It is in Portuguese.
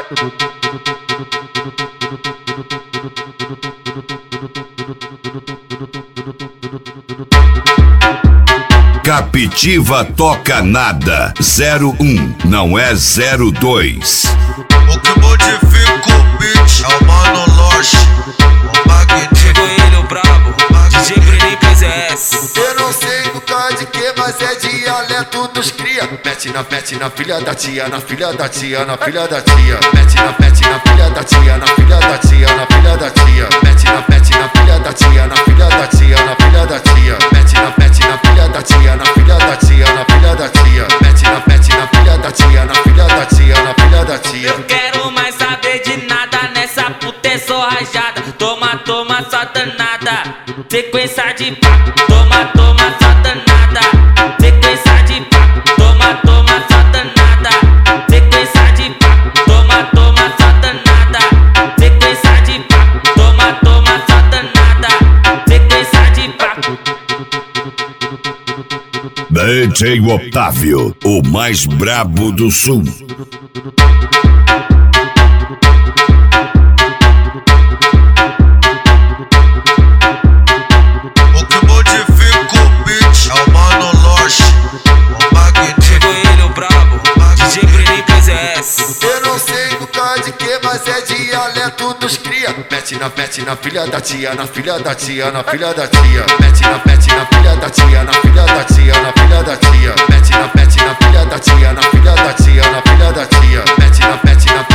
Captiva toca nada, 01, não é 02. O que modifica o beat é o Mano Loche, o magnífico. Chegou ele, o brabo, DJ Bruninho PZS. Eu não sei nunca de que, mas é dialeto dos cria. Mete na filha da tia, na filha da tia, na filha da tia. Mete na filha da tia, na filha da tia, na filha da tia. Mete na filha da tia, na filha da tia, na filha da tia. Mete na filha da tia, na filha da tia, na filha da tia. Mete na filha da tia, na filha da tia, na filha da tia. Eu quero mais saber de nada nessa puta é só rajada. Toma, só danada. Sequência de papo. Toma, só danada. Sequência de papo. Toma, só danada. Sequência de papo. Toma, só danada. Sequência de papo. Toma, só danada. Sequência de papo. DJ Otávio, o mais brabo do sul. O que modifica o beat é o Mano Loche, o magnífico. Chegou ele, o brabo, DJ Bruninho PZS. Eu não sei nunca de que, mas é dialeto dos cria. Mete na filha da tia, na filha da tia, na filha da tia. Mete na filha da tia, na filha da tia, na filha da tia. Mete na filha da tia, na filha da tia, na filha da tia. Mete na filha